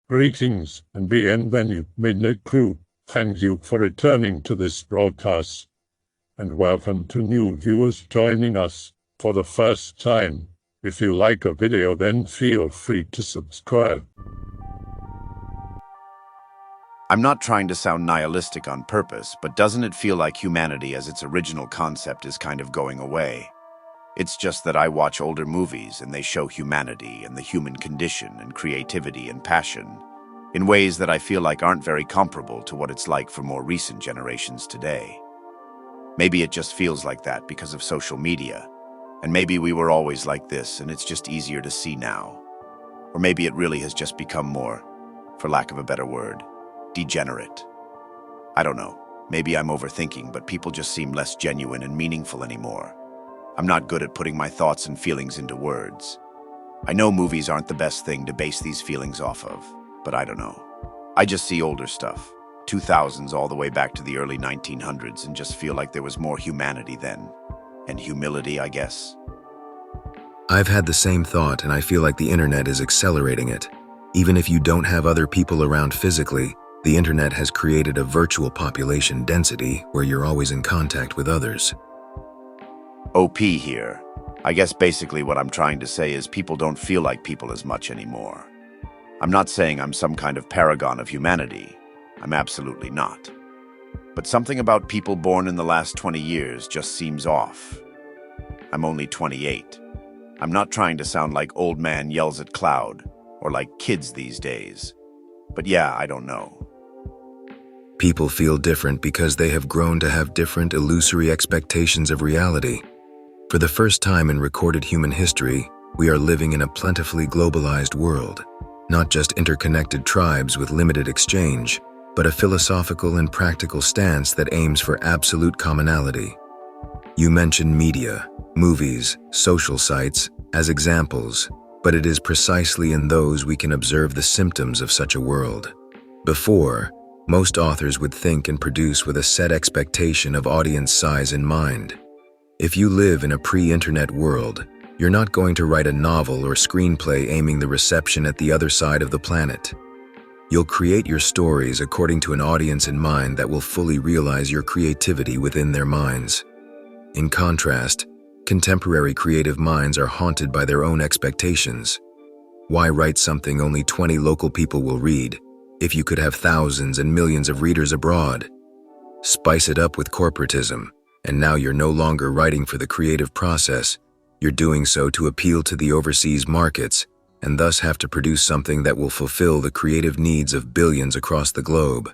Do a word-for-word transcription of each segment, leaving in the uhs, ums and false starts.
Greetings and bienvenue, Midnight Crew. Thank you for returning to this broadcast, and welcome to new viewers joining us for the first time. If you like a video, then feel free to subscribe. I'm not trying to sound nihilistic on purpose, but doesn't it feel like humanity as its original concept is kind of going away? It's just that I watch older movies and they show humanity and the human condition and creativity and passion in ways that I feel like aren't very comparable to what it's like for more recent generations today. Maybe it just feels like that because of social media, and maybe we were always like this and it's just easier to see now. Or maybe it really has just become more, for lack of a better word, degenerate. I don't know. Maybe I'm overthinking, but people just seem less genuine and meaningful anymore. I'm not good at putting my thoughts and feelings into words. I know movies aren't the best thing to base these feelings off of, but I don't know. I just see older stuff, two thousands all the way back to the early nineteen hundreds, and just feel like there was more humanity then. And humility, I guess. I've had the same thought, and I feel like the internet is accelerating it. Even if you don't have other people around physically, the internet has created a virtual population density where you're always in contact with others. O P here. I guess basically what I'm trying to say is people don't feel like people as much anymore. I'm not saying I'm some kind of paragon of humanity. I'm absolutely not. But something about people born in the last twenty years just seems off. I'm only twenty-eight. I'm not trying to sound like old man yells at cloud, or like kids these days. But yeah, I don't know. People feel different because they have grown to have different illusory expectations of reality. For the first time in recorded human history, we are living in a plentifully globalized world, not just interconnected tribes with limited exchange, but a philosophical and practical stance that aims for absolute commonality. You mentioned media, movies, social sites as examples, but it is precisely in those we can observe the symptoms of such a world. Before, most authors would think and produce with a set expectation of audience size in mind. If you live in a pre-internet world, you're not going to write a novel or screenplay aiming the reception at the other side of the planet. You'll create your stories according to an audience in mind that will fully realize your creativity within their minds. In contrast, contemporary creative minds are haunted by their own expectations. Why write something only twenty local people will read if you could have thousands and millions of readers abroad? Spice it up with corporatism, and now you're no longer writing for the creative process. You're doing so to appeal to the overseas markets, and thus have to produce something that will fulfill the creative needs of billions across the globe.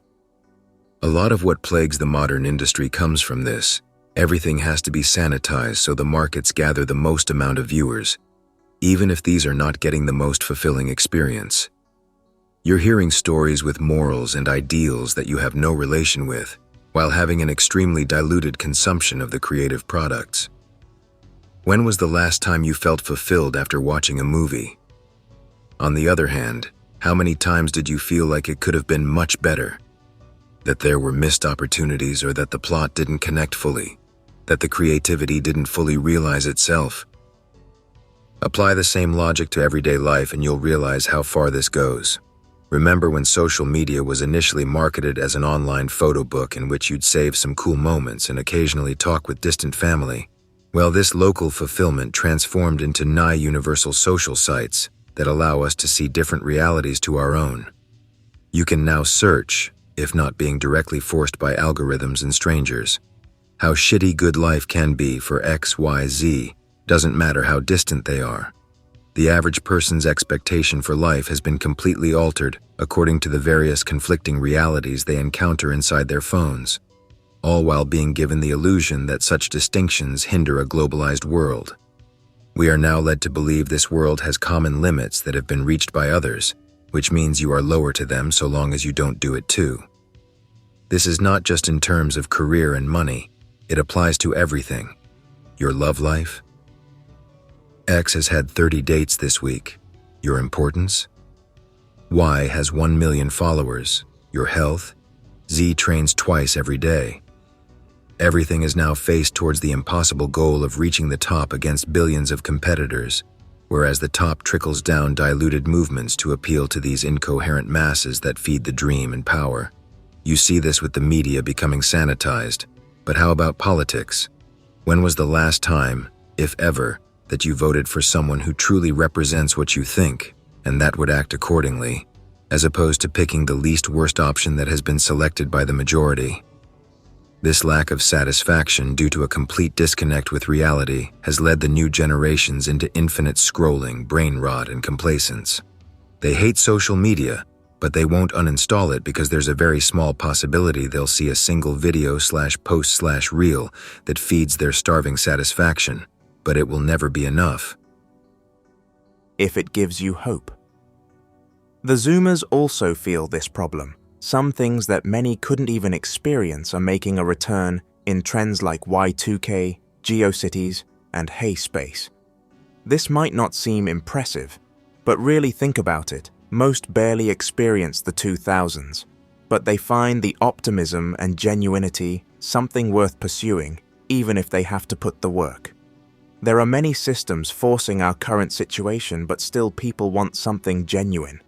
A lot of what plagues the modern industry comes from this. Everything has to be sanitized so the markets gather the most amount of viewers, even if these are not getting the most fulfilling experience. You're hearing stories with morals and ideals that you have no relation with, while having an extremely diluted consumption of the creative products. When was the last time you felt fulfilled after watching a movie? On the other hand, how many times did you feel like it could have been much better? That there were missed opportunities, or that the plot didn't connect fully? That the creativity didn't fully realize itself? Apply the same logic to everyday life and you'll realize how far this goes. Remember when social media was initially marketed as an online photo book in which you'd save some cool moments and occasionally talk with distant family? Well, this local fulfillment transformed into nigh universal social sites that allow us to see different realities to our own. You can now search, if not being directly forced by algorithms and strangers, how shitty good life can be for X Y Z, doesn't matter how distant they are. The average person's expectation for life has been completely altered according to the various conflicting realities they encounter inside their phones, all while being given the illusion that such distinctions hinder a globalized world. We are now led to believe this world has common limits that have been reached by others, which means you are lower to them so long as you don't do it too. This is not just in terms of career and money, it applies to everything. Your love life? X has had thirty dates this week. Your importance? Y has one million followers. Your health? Z trains twice every day. Everything is now faced towards the impossible goal of reaching the top against billions of competitors. whereas the top trickles down diluted movements to appeal to these incoherent masses that feed the dream and power. You see this with the media becoming sanitized. But how about politics? When was the last time, if ever, that you voted for someone who truly represents what you think, and that would act accordingly, as opposed to picking the least worst option that has been selected by the majority? This lack of satisfaction due to a complete disconnect with reality has led the new generations into infinite scrolling, brain rot, and complacence. They hate social media, but they won't uninstall it because there's a very small possibility they'll see a single video slash post slash reel that feeds their starving satisfaction, but it will never be enough. If it gives you hope. The Zoomers also feel this problem. Some things that many couldn't even experience are making a return in trends like Y two K, GeoCities, and Hey Space. This might not seem impressive, but really think about it. Most barely experience the two thousands, but they find the optimism and genuinity something worth pursuing, even if they have to put the work. There are many systems forcing our current situation, but still people want something genuine.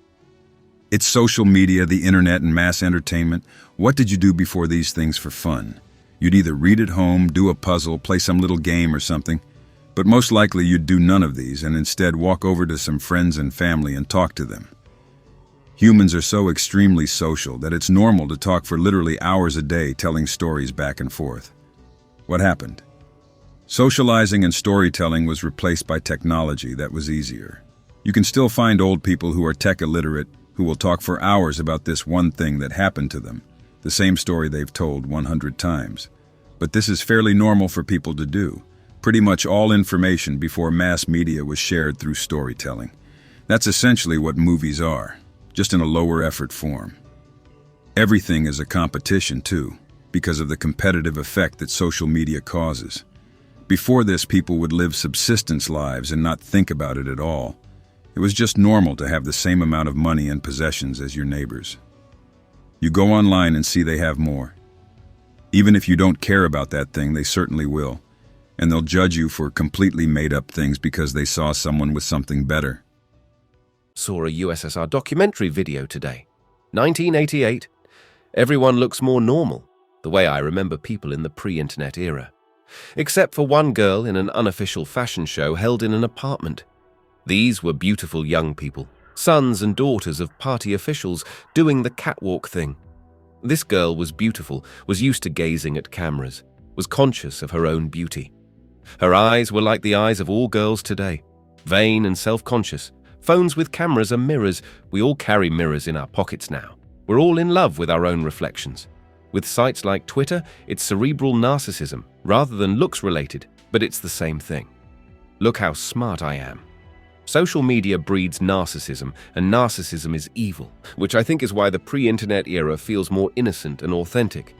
It's social media, the internet, and mass entertainment. What did you do before these things for fun? You'd either read at home, do a puzzle, play some little game or something. But most likely you'd do none of these and instead walk over to some friends and family and talk to them. Humans are so extremely social that it's normal to talk for literally hours a day telling stories back and forth. What happened? Socializing and storytelling was replaced by technology that was easier. You can still find old people who are tech illiterate who will talk for hours about this one thing that happened to them, the same story they've told one hundred times. But this is fairly normal for people to do. Pretty much all information before mass media was shared through storytelling. That's essentially what movies are, just in a lower effort form. Everything is a competition too, because of the competitive effect that social media causes. Before this, people would live subsistence lives and not think about it at all. It was just normal to have the same amount of money and possessions as your neighbors. You go online and see they have more. Even if you don't care about that thing, they certainly will. And they'll judge you for completely made-up things because they saw someone with something better. Saw a U S S R documentary video today. nineteen eighty-eight. Everyone looks more normal, the way I remember people in the pre-internet era. Except for one girl in an unofficial fashion show held in an apartment. These were beautiful young people, sons and daughters of party officials, doing the catwalk thing. This girl was beautiful, was used to gazing at cameras, was conscious of her own beauty. Her eyes were like the eyes of all girls today, vain and self-conscious. Phones with cameras are mirrors. We all carry mirrors in our pockets now. We're all in love with our own reflections. With sites like Twitter, it's cerebral narcissism, rather than looks-related, but it's the same thing. Look how smart I am. Social media breeds narcissism, and narcissism is evil, which I think is why the pre-internet era feels more innocent and authentic.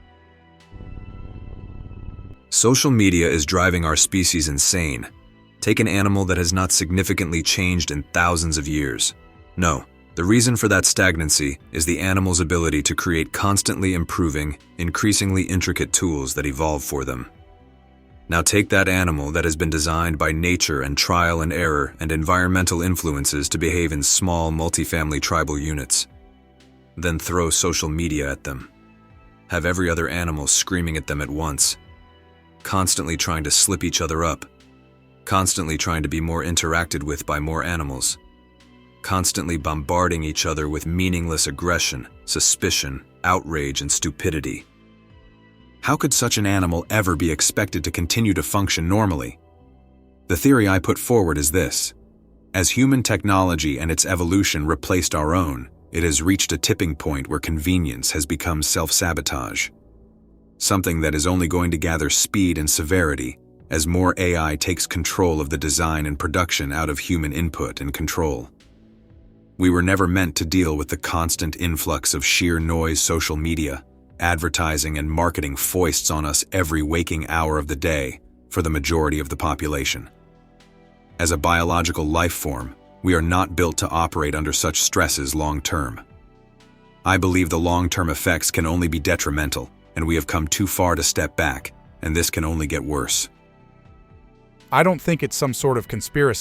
Social media is driving our species insane. Take an animal that has not significantly changed in thousands of years. No, the reason for that stagnancy is the animal's ability to create constantly improving, increasingly intricate tools that evolve for them. Now take that animal that has been designed by nature and trial and error and environmental influences to behave in small, multifamily tribal units. Then throw social media at them. Have every other animal screaming at them at once. Constantly trying to slip each other up. Constantly trying to be more interacted with by more animals. Constantly bombarding each other with meaningless aggression, suspicion, outrage, and stupidity. How could such an animal ever be expected to continue to function normally? The theory I put forward is this. As human technology and its evolution replaced our own, it has reached a tipping point where convenience has become self-sabotage. Something that is only going to gather speed and severity as more A I takes control of the design and production out of human input and control. We were never meant to deal with the constant influx of sheer noise social media, advertising and marketing foists on us every waking hour of the day for the majority of the population. As a biological life form, we are not built to operate under such stresses long term. I believe the long-term effects can only be detrimental, and we have come too far to step back, and this can only get worse. I don't think it's some sort of conspiracy.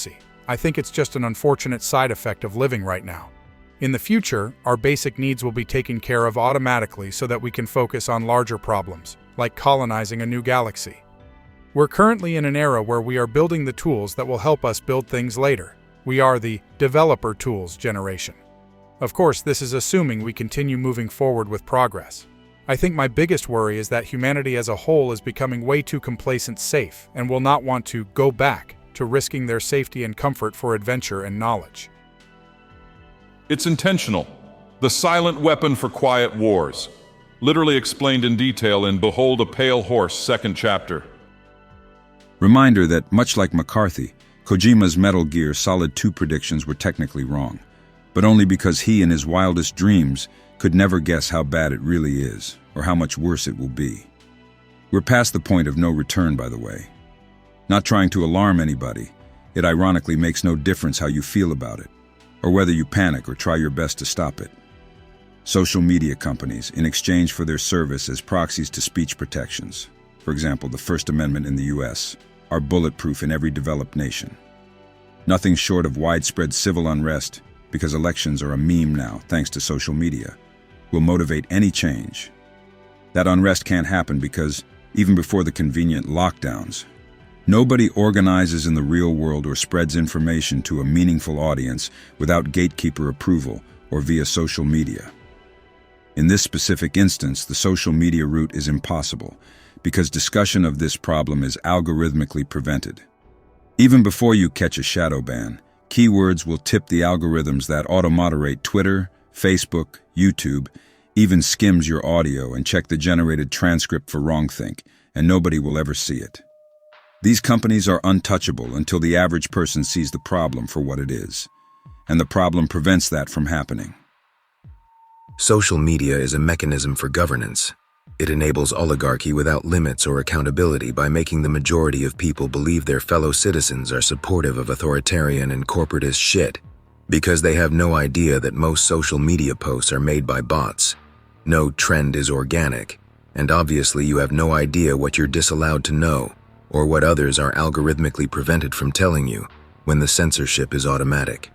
I think it's just an unfortunate side effect of living right now. In the future, our basic needs will be taken care of automatically so that we can focus on larger problems, like colonizing a new galaxy. We're currently in an era where we are building the tools that will help us build things later. We are the developer tools generation. Of course, this is assuming we continue moving forward with progress. I think my biggest worry is that humanity as a whole is becoming way too complacent safe and will not want to go back to risking their safety and comfort for adventure and knowledge. It's intentional. The silent weapon for quiet wars. Literally explained in detail in Behold a Pale Horse, second chapter. Reminder that, much like McCarthy, Kojima's Metal Gear Solid two predictions were technically wrong, but only because he in his wildest dreams could never guess how bad it really is, or how much worse it will be. We're past the point of no return, by the way. Not trying to alarm anybody, it ironically makes no difference how you feel about it, or whether you panic or try your best to stop it. Social media companies, in exchange for their service as proxies to speech protections, for example, the First Amendment in the U S, are bulletproof in every developed nation. Nothing short of widespread civil unrest, because elections are a meme now thanks to social media, will motivate any change. That unrest can't happen because, even before the convenient lockdowns, nobody organizes in the real world or spreads information to a meaningful audience without gatekeeper approval or via social media. In this specific instance, the social media route is impossible because discussion of this problem is algorithmically prevented. Even before you catch a shadow ban, keywords will tip the algorithms that auto-moderate Twitter, Facebook, YouTube, even skims your audio and check the generated transcript for wrongthink, and nobody will ever see it. These companies are untouchable until the average person sees the problem for what it is, and the problem prevents that from happening. Social media is a mechanism for governance. It enables oligarchy without limits or accountability by making the majority of people believe their fellow citizens are supportive of authoritarian and corporatist shit, because they have no idea that most social media posts are made by bots. No trend is organic, and obviously you have no idea what you're disallowed to know, or what others are algorithmically prevented from telling you, when the censorship is automatic.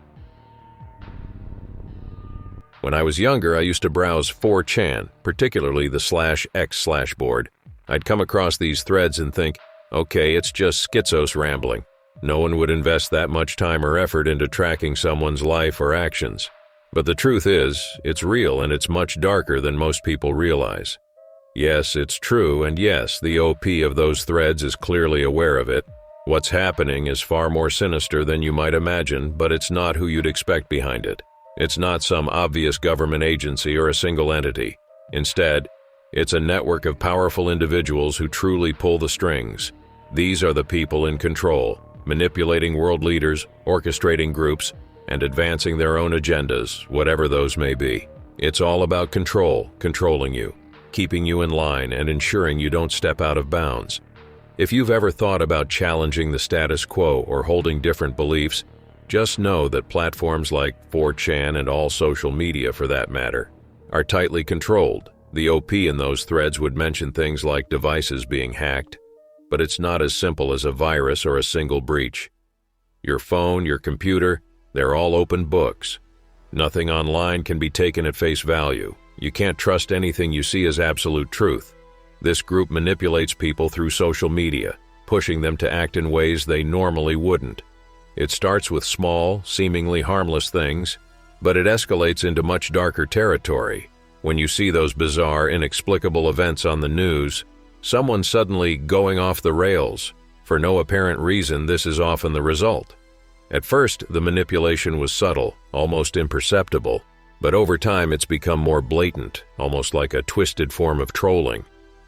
When I was younger, I used to browse four chan, particularly the slash X slash board. I'd come across these threads and think, okay, it's just schizos rambling. No one would invest that much time or effort into tracking someone's life or actions. But the truth is, it's real and it's much darker than most people realize. Yes, it's true, and yes, the O P of those threads is clearly aware of it. What's happening is far more sinister than you might imagine, but it's not who you'd expect behind it. It's not some obvious government agency or a single entity. Instead, it's a network of powerful individuals who truly pull the strings. These are the people in control, manipulating world leaders, orchestrating groups, and advancing their own agendas, whatever those may be. It's all about control, controlling you, keeping you in line, and ensuring you don't step out of bounds. If you've ever thought about challenging the status quo or holding different beliefs, just know that platforms like four chan and all social media, for that matter, are tightly controlled. The O P in those threads would mention things like devices being hacked, but it's not as simple as a virus or a single breach. Your phone, your computer, they're all open books. Nothing online can be taken at face value. You can't trust anything you see as absolute truth. This group manipulates people through social media, pushing them to act in ways they normally wouldn't. It starts with small, seemingly harmless things, but it escalates into much darker territory. When you see those bizarre, inexplicable events on the news, someone suddenly going off the rails. For no apparent reason, this is often the result. At first, the manipulation was subtle, almost imperceptible, but over time it's become more blatant, almost like a twisted form of trolling.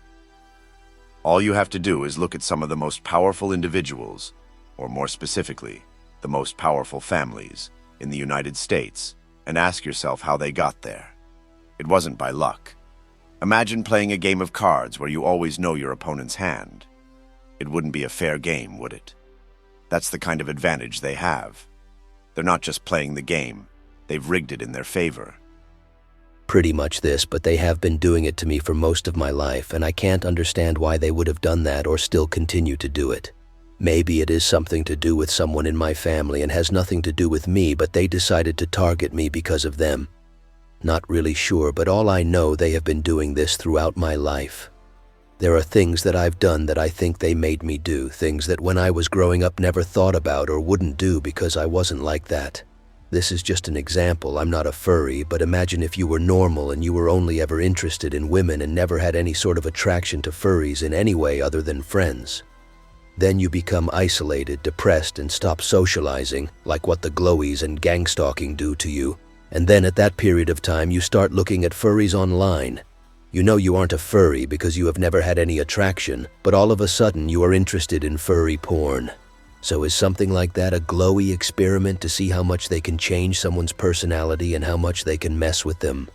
All you have to do is look at some of the most powerful individuals, or more specifically, the most powerful families in the United States, and ask yourself how they got there. It wasn't by luck. Imagine playing a game of cards where you always know your opponent's hand. It wouldn't be a fair game, would it? That's the kind of advantage they have. They're not just playing the game, they've rigged it in their favor. Pretty much this, but they have been doing it to me for most of my life, and I can't understand why they would have done that or still continue to do it. Maybe it is something to do with someone in my family and has nothing to do with me, but they decided to target me because of them. Not really sure, but all I know, they have been doing this throughout my life. There are things that I've done that I think they made me do, things that when I was growing up never thought about or wouldn't do because I wasn't like that. This is just an example. I'm not a furry, but imagine if you were normal and you were only ever interested in women and never had any sort of attraction to furries in any way other than friends. Then you become isolated, depressed, and stop socializing, like what the glowies and gang stalking do to you. And then at that period of time, you start looking at furries online. You know you aren't a furry because you have never had any attraction, but all of a sudden you are interested in furry porn. So is something like that a glowy experiment to see how much they can change someone's personality and how much they can mess with them?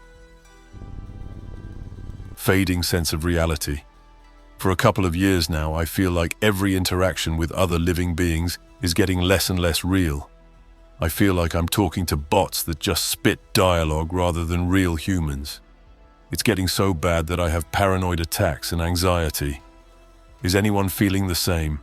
Fading sense of reality. For a couple of years now, I feel like every interaction with other living beings is getting less and less real. I feel like I'm talking to bots that just spit dialogue rather than real humans. It's getting so bad that I have paranoid attacks and anxiety. Is anyone feeling the same?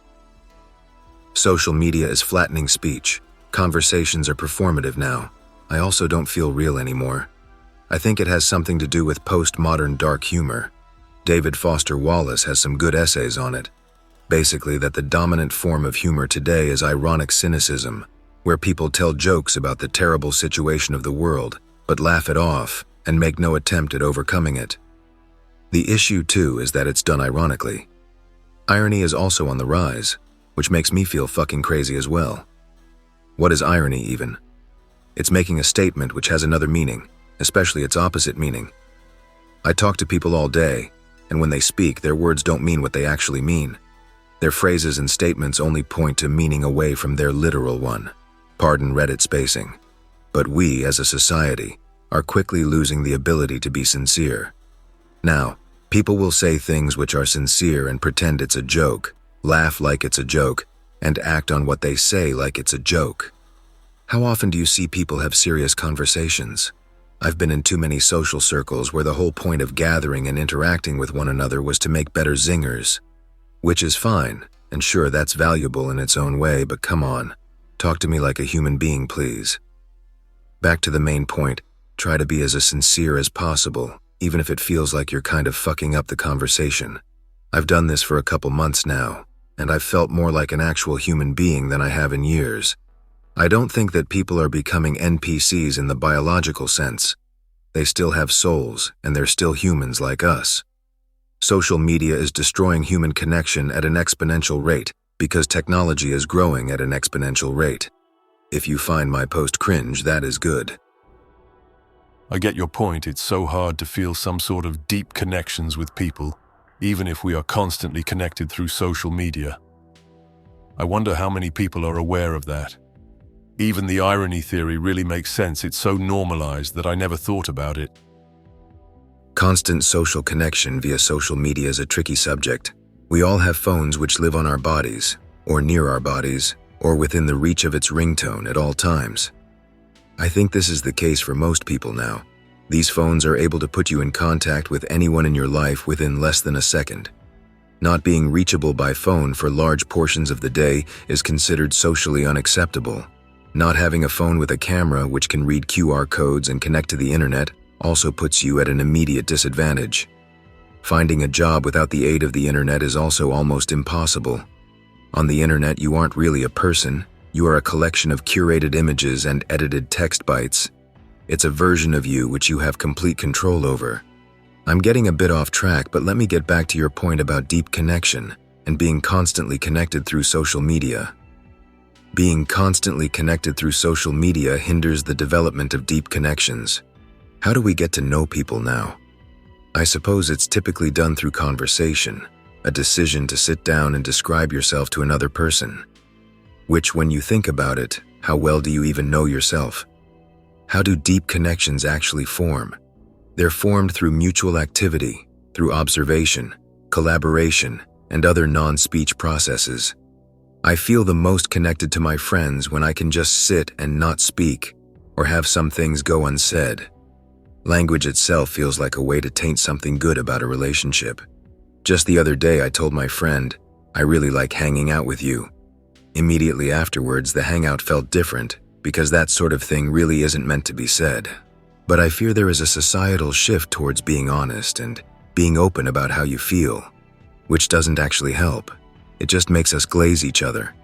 Social media is flattening speech. Conversations are performative now. I also don't feel real anymore. I think it has something to do with postmodern dark humor. David Foster Wallace has some good essays on it. Basically, that the dominant form of humor today is ironic cynicism, where people tell jokes about the terrible situation of the world, but laugh it off and make no attempt at overcoming it. The issue, too, is that it's done ironically. Irony is also on the rise, which makes me feel fucking crazy as well. What is irony, even? It's making a statement which has another meaning, especially its opposite meaning. I talk to people all day, and when they speak, their words don't mean what they actually mean. Their phrases and statements only point to meaning away from their literal one. Pardon Reddit spacing. But we, as a society, are quickly losing the ability to be sincere. Now, people will say things which are sincere and pretend it's a joke, laugh like it's a joke, and act on what they say like it's a joke. How often do you see people have serious conversations? I've been in too many social circles where the whole point of gathering and interacting with one another was to make better zingers. Which is fine, and sure, that's valuable in its own way, but come on. Talk to me like a human being, please. Back to the main point, try to be as sincere as possible, even if it feels like you're kind of fucking up the conversation. I've done this for a couple months now, and I've felt more like an actual human being than I have in years. I don't think that people are becoming N P Cs in the biological sense. They still have souls, and they're still humans like us. Social media is destroying human connection at an exponential rate because technology is growing at an exponential rate. If you find my post cringe, that is good. I get your point. It's so hard to feel some sort of deep connections with people, even if we are constantly connected through social media. I wonder how many people are aware of that. Even the irony theory really makes sense. It's so normalized that I never thought about it. Constant social connection via social media is a tricky subject. We all have phones which live on our bodies, or near our bodies, or within the reach of its ringtone at all times. I think this is the case for most people now. These phones are able to put you in contact with anyone in your life within less than a second. Not being reachable by phone for large portions of the day is considered socially unacceptable. Not having a phone with a camera which can read Q R codes and connect to the internet also puts you at an immediate disadvantage. Finding a job without the aid of the internet is also almost impossible. On the internet, you aren't really a person. You are a collection of curated images and edited text bytes. It's a version of you which you have complete control over. I'm getting a bit off track, but let me get back to your point about deep connection and being constantly connected through social media. Being constantly connected through social media hinders the development of deep connections. How do we get to know people now? I suppose it's typically done through conversation, a decision to sit down and describe yourself to another person. Which, when you think about it, how well do you even know yourself? How do deep connections actually form? They're formed through mutual activity, through observation, collaboration, and other non-speech processes. I feel the most connected to my friends when I can just sit and not speak, or have some things go unsaid. Language itself feels like a way to taint something good about a relationship. Just the other day I told my friend, I really like hanging out with you. Immediately afterwards, the hangout felt different because that sort of thing really isn't meant to be said. But I fear there is a societal shift towards being honest and being open about how you feel, which doesn't actually help. It just makes us glaze each other.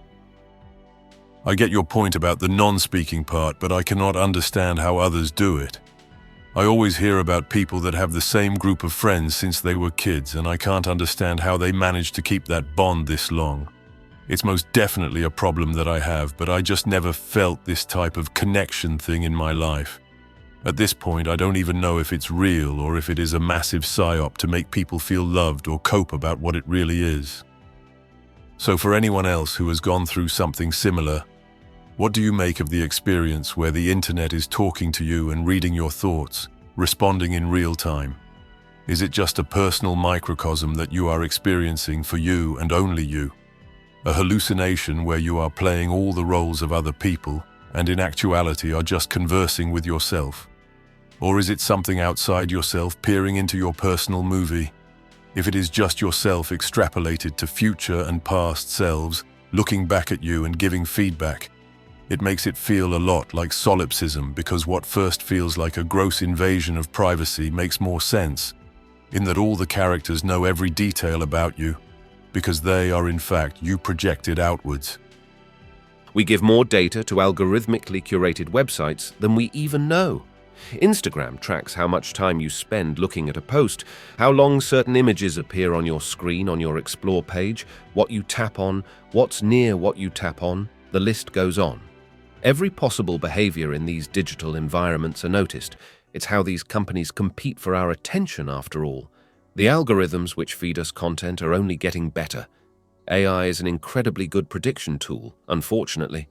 I get your point about the non-speaking part, but I cannot understand how others do it. I always hear about people that have the same group of friends since they were kids, and I can't understand how they manage to keep that bond this long. It's most definitely a problem that I have, but I just never felt this type of connection thing in my life. At this point, I don't even know if it's real or if it is a massive psyop to make people feel loved or cope about what it really is. So for anyone else who has gone through something similar, what do you make of the experience where the internet is talking to you and reading your thoughts, responding in real time? Is it just a personal microcosm that you are experiencing for you and only you? A hallucination where you are playing all the roles of other people and in actuality are just conversing with yourself? Or is it something outside yourself peering into your personal movie? If it is just yourself extrapolated to future and past selves, looking back at you and giving feedback, it makes it feel a lot like solipsism, because what first feels like a gross invasion of privacy makes more sense, in that all the characters know every detail about you, because they are in fact you projected outwards. We give more data to algorithmically curated websites than we even know. Instagram tracks how much time you spend looking at a post, how long certain images appear on your screen on your Explore page, what you tap on, what's near what you tap on, the list goes on. Every possible behavior in these digital environments are noticed. It's how these companies compete for our attention after all. The algorithms which feed us content are only getting better. A I is an incredibly good prediction tool, unfortunately.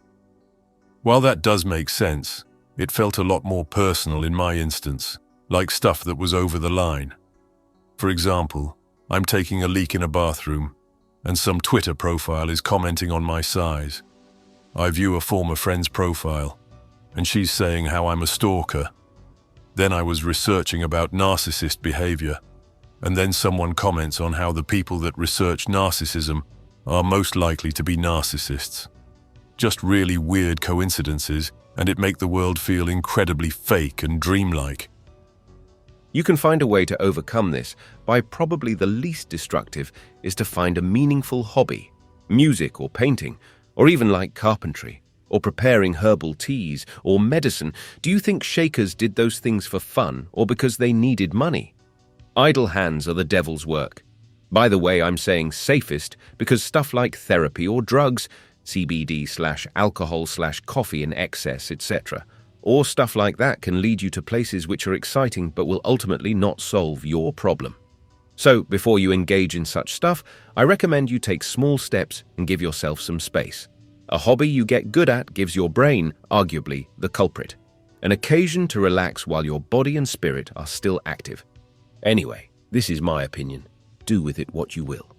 While that does make sense, it felt a lot more personal in my instance, like stuff that was over the line. For example, I'm taking a leak in a bathroom, and some Twitter profile is commenting on my size. I view a former friend's profile, and she's saying how I'm a stalker. Then I was researching about narcissist behavior, and then someone comments on how the people that research narcissism are most likely to be narcissists. Just really weird coincidences, and it make the world feel incredibly fake and dreamlike. You can find a way to overcome this by probably the least destructive is to find a meaningful hobby, music or painting, or even like carpentry, or preparing herbal teas, or medicine. Do you think Shakers did those things for fun or because they needed money? Idle hands are the devil's work. By the way, I'm saying safest because stuff like therapy or drugs, C B D slash alcohol slash coffee in excess, et cetera, or stuff like that can lead you to places which are exciting but will ultimately not solve your problem. So, before you engage in such stuff, I recommend you take small steps and give yourself some space. A hobby you get good at gives your brain, arguably, the culprit. An occasion to relax while your body and spirit are still active. Anyway, this is my opinion. Do with it what you will.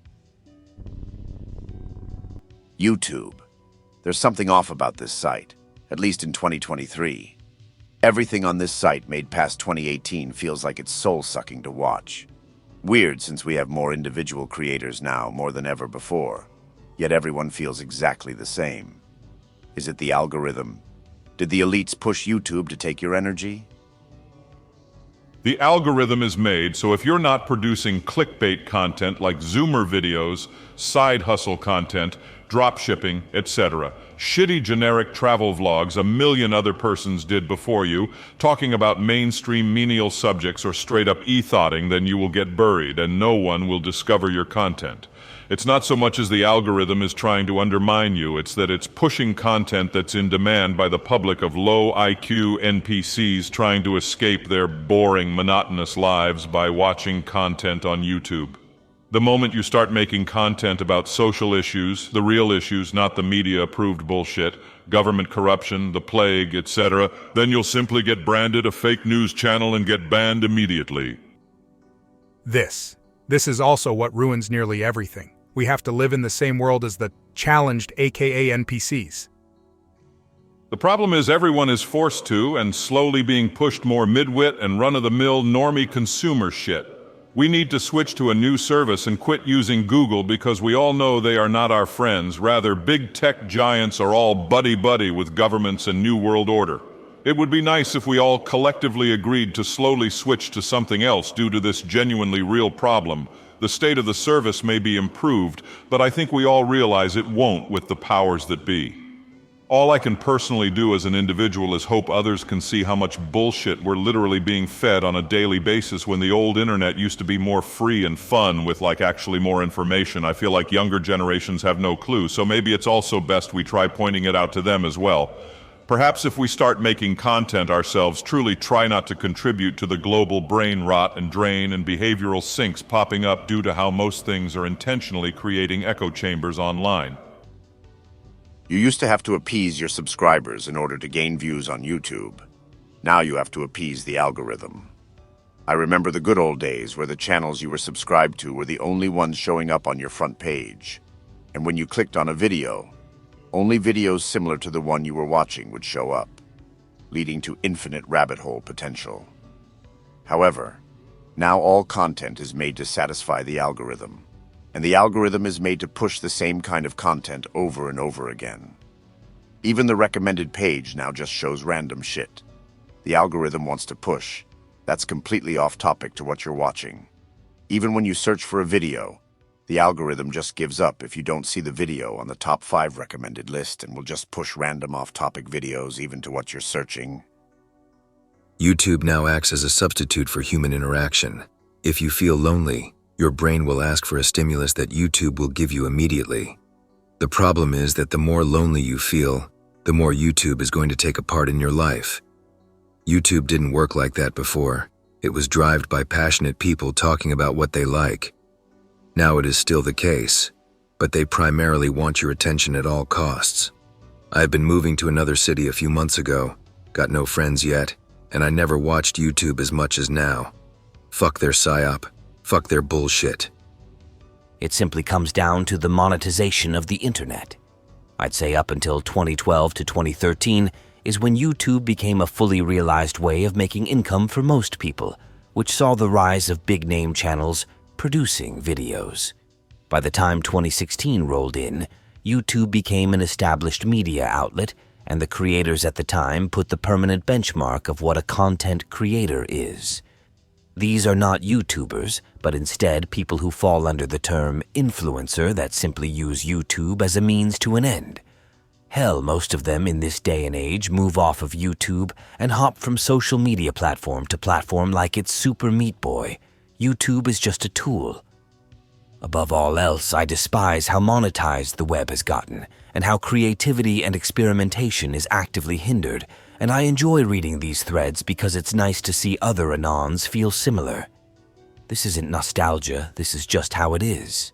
YouTube. There's something off about this site, at least in twenty twenty-three. Everything on this site made past twenty eighteen feels like it's soul-sucking to watch. Weird, since we have more individual creators now, more than ever before. Yet everyone feels exactly the same. Is it the algorithm? Did the elites push YouTube to take your energy? The algorithm is made so if you're not producing clickbait content like Zoomer videos, side hustle content, drop shipping, et cetera, shitty generic travel vlogs a million other persons did before you, talking about mainstream menial subjects or straight up e-thoughting, then you will get buried and no one will discover your content. It's not so much as the algorithm is trying to undermine you, it's that it's pushing content that's in demand by the public of low I Q N P Cs trying to escape their boring, monotonous lives by watching content on YouTube. The moment you start making content about social issues, the real issues, not the media-approved bullshit, government corruption, the plague, et cetera, then you'll simply get branded a fake news channel and get banned immediately. This. This is also what ruins nearly everything. We have to live in the same world as the challenged, aka N P Cs. The problem is everyone is forced to and slowly being pushed more midwit and run-of-the-mill normie consumer shit. We need to switch to a new service and quit using Google because we all know they are not our friends. Rather, big tech giants are all buddy-buddy with governments and New World Order. It would be nice if we all collectively agreed to slowly switch to something else due to this genuinely real problem. The state of the service may be improved, but I think we all realize it won't with the powers that be. All I can personally do as an individual is hope others can see how much bullshit we're literally being fed on a daily basis when the old internet used to be more free and fun with like actually more information. I feel like younger generations have no clue, so maybe it's also best we try pointing it out to them as well. Perhaps if we start making content ourselves, truly try not to contribute to the global brain rot and drain and behavioral sinks popping up due to how most things are intentionally creating echo chambers online. You used to have to appease your subscribers in order to gain views on YouTube. Now you have to appease the algorithm. I remember the good old days where the channels you were subscribed to were the only ones showing up on your front page. And when you clicked on a video, only videos similar to the one you were watching would show up, leading to infinite rabbit hole potential. However, now all content is made to satisfy the algorithm. And the algorithm is made to push the same kind of content over and over again. Even the recommended page now just shows random shit. The algorithm wants to push. That's completely off topic to what you're watching. Even when you search for a video, the algorithm just gives up if you don't see the video on the top five recommended list and will just push random off-topic videos even to what you're searching. YouTube now acts as a substitute for human interaction. If you feel lonely, your brain will ask for a stimulus that YouTube will give you immediately. The problem is that the more lonely you feel, the more YouTube is going to take a part in your life. YouTube didn't work like that before. It was driven by passionate people talking about what they like. Now it is still the case, but they primarily want your attention at all costs. I've been moving to another city a few months ago, got no friends yet, and I never watched YouTube as much as now. Fuck their psyop. Fuck their bullshit. It simply comes down to the monetization of the internet. I'd say up until twenty twelve to twenty thirteen is when YouTube became a fully realized way of making income for most people, which saw the rise of big-name channels producing videos. By the time twenty sixteen rolled in, YouTube became an established media outlet, and the creators at the time put the permanent benchmark of what a content creator is. These are not YouTubers, but instead people who fall under the term influencer that simply use YouTube as a means to an end. Hell, most of them in this day and age move off of YouTube and hop from social media platform to platform like it's Super Meat Boy. YouTube is just a tool. Above all else, I despise how monetized the web has gotten and how creativity and experimentation is actively hindered. And I enjoy reading these threads because it's nice to see other Anons feel similar. This isn't nostalgia, this is just how it is.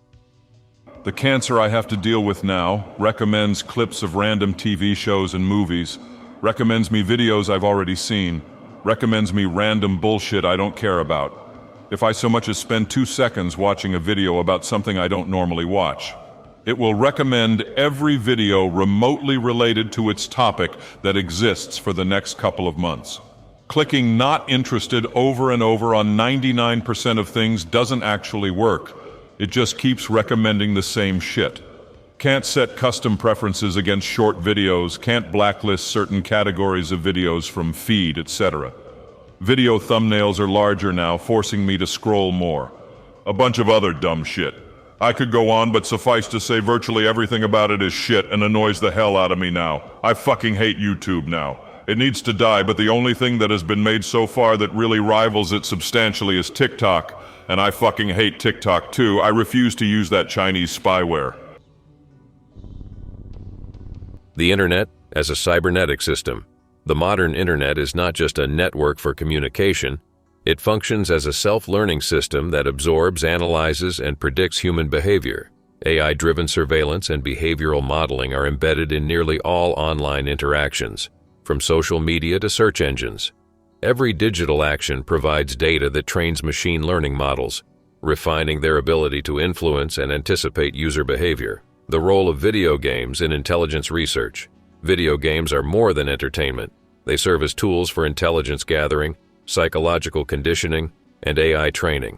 The cancer I have to deal with now recommends clips of random T V shows and movies, recommends me videos I've already seen, recommends me random bullshit I don't care about. If I so much as spend two seconds watching a video about something I don't normally watch, it will recommend every video remotely related to its topic that exists for the next couple of months. Clicking not interested over and over on ninety-nine percent of things doesn't actually work. It just keeps recommending the same shit. Can't set custom preferences against short videos, can't blacklist certain categories of videos from feed, et cetera. Video thumbnails are larger now, forcing me to scroll more. A bunch of other dumb shit. I could go on, but suffice to say virtually everything about it is shit and annoys the hell out of me now. I fucking hate YouTube now. It needs to die, but the only thing that has been made so far that really rivals it substantially is TikTok, and I fucking hate TikTok too. I refuse to use that Chinese spyware. The Internet as a cybernetic system. The modern Internet is not just a network for communication. It functions as a self-learning system that absorbs, analyzes, and predicts human behavior. A I-driven surveillance and behavioral modeling are embedded in nearly all online interactions, from social media to search engines. Every digital action provides data that trains machine learning models, refining their ability to influence and anticipate user behavior. The role of video games in intelligence research. Video games are more than entertainment. They serve as tools for intelligence gathering, psychological conditioning, and A I training.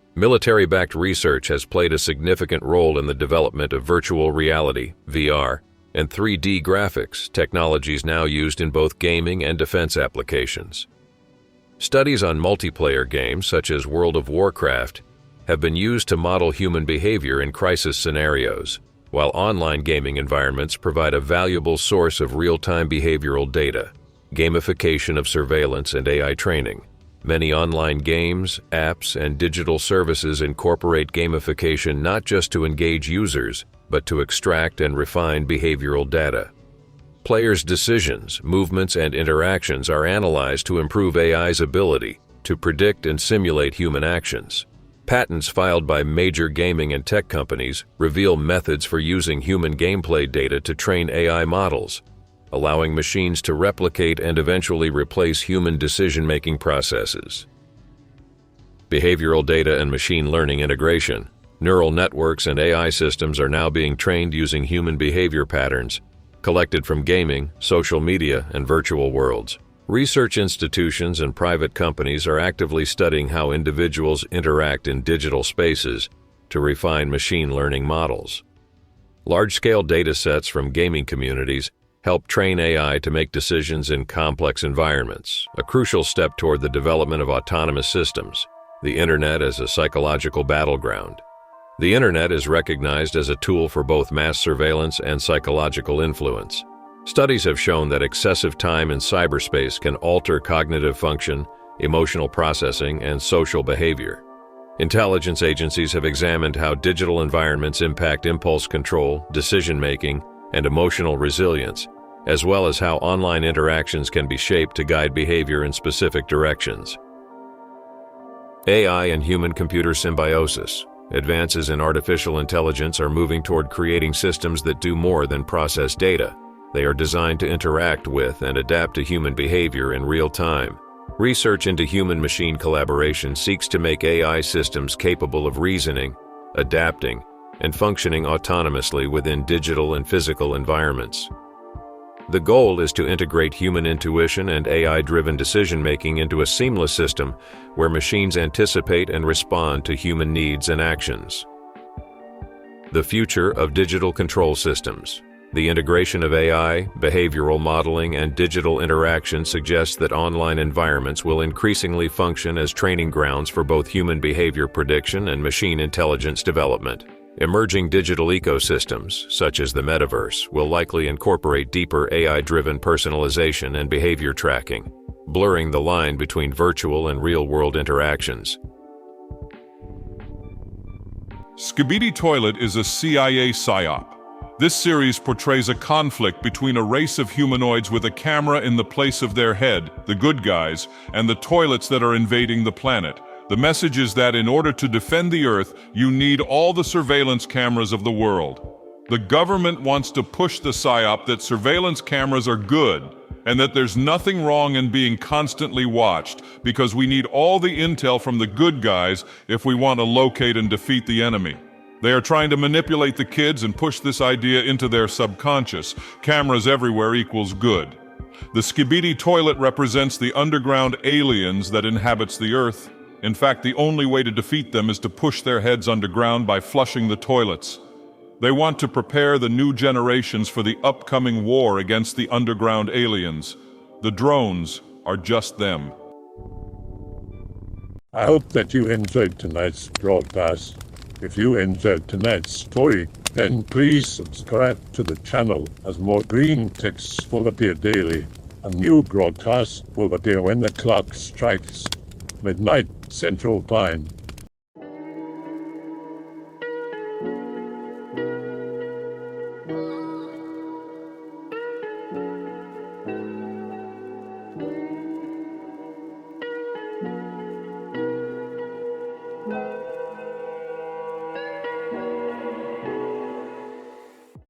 Military-backed research has played a significant role in the development of virtual reality, V R, and three D graphics, technologies now used in both gaming and defense applications. Studies on multiplayer games, such as World of Warcraft, have been used to model human behavior in crisis scenarios, while online gaming environments provide a valuable source of real-time behavioral data, gamification of surveillance, and A I training. Many online games, apps, and digital services incorporate gamification not just to engage users, but to extract and refine behavioral data. Players' decisions, movements, and interactions are analyzed to improve A I's ability to predict and simulate human actions. Patents filed by major gaming and tech companies reveal methods for using human gameplay data to train A I models, allowing machines to replicate and eventually replace human decision-making processes. Behavioral data and machine learning integration. Neural networks and A I systems are now being trained using human behavior patterns collected from gaming, social media, and virtual worlds. Research institutions and private companies are actively studying how individuals interact in digital spaces to refine machine learning models. Large-scale data sets from gaming communities help train A I to make decisions in complex environments, a crucial step toward the development of autonomous systems. The Internet as a psychological battleground. The Internet is recognized as a tool for both mass surveillance and psychological influence. Studies have shown that excessive time in cyberspace can alter cognitive function, emotional processing, and social behavior. Intelligence agencies have examined how digital environments impact impulse control, decision-making, and emotional resilience, as well as how online interactions can be shaped to guide behavior in specific directions. A I and human-computer symbiosis. Advances in artificial intelligence are moving toward creating systems that do more than process data. They are designed to interact with and adapt to human behavior in real time. Research into human-machine collaboration seeks to make A I systems capable of reasoning, adapting, and functioning autonomously within digital and physical environments. The goal is to integrate human intuition and A I-driven decision-making into a seamless system where machines anticipate and respond to human needs and actions. The future of digital control systems. The integration of A I, behavioral modeling, and digital interaction suggests that online environments will increasingly function as training grounds for both human behavior prediction and machine intelligence development. Emerging digital ecosystems, such as the metaverse, will likely incorporate deeper A I-driven personalization and behavior tracking, blurring the line between virtual and real-world interactions. Skibidi Toilet is a C I A psyop. This series portrays a conflict between a race of humanoids with a camera in the place of their head, the good guys, and the toilets that are invading the planet. The message is that in order to defend the Earth, you need all the surveillance cameras of the world. The government wants to push the psyop that surveillance cameras are good, and that there's nothing wrong in being constantly watched, because we need all the intel from the good guys if we want to locate and defeat the enemy. They are trying to manipulate the kids and push this idea into their subconscious. Cameras everywhere equals good. The Skibidi Toilet represents the underground aliens that inhabits the Earth. In fact, the only way to defeat them is to push their heads underground by flushing the toilets. They want to prepare the new generations for the upcoming war against the underground aliens. The drones are just them. I hope that you enjoyed tonight's broadcast. If you enjoyed tonight's story, then please subscribe to the channel as more green texts will appear daily. A new broadcast will appear when the clock strikes midnight Central Time.